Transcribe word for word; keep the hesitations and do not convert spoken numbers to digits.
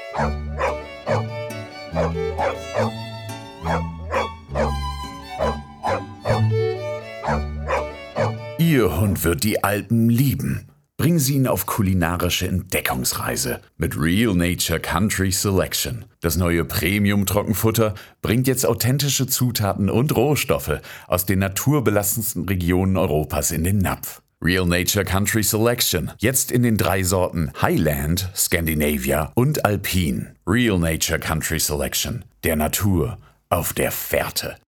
Ihr Hund wird die Alpen lieben. Bringen Sie ihn auf kulinarische Entdeckungsreise mit Real Nature Country Selection. Das neue Premium-Trockenfutter bringt jetzt authentische Zutaten und Rohstoffe aus den naturbelassensten Regionen Europas in den Napf. Real Nature Country Selection. Jetzt in den drei Sorten Highland, Scandinavia und Alpine. Real Nature Country Selection. Der Natur auf der Fährte.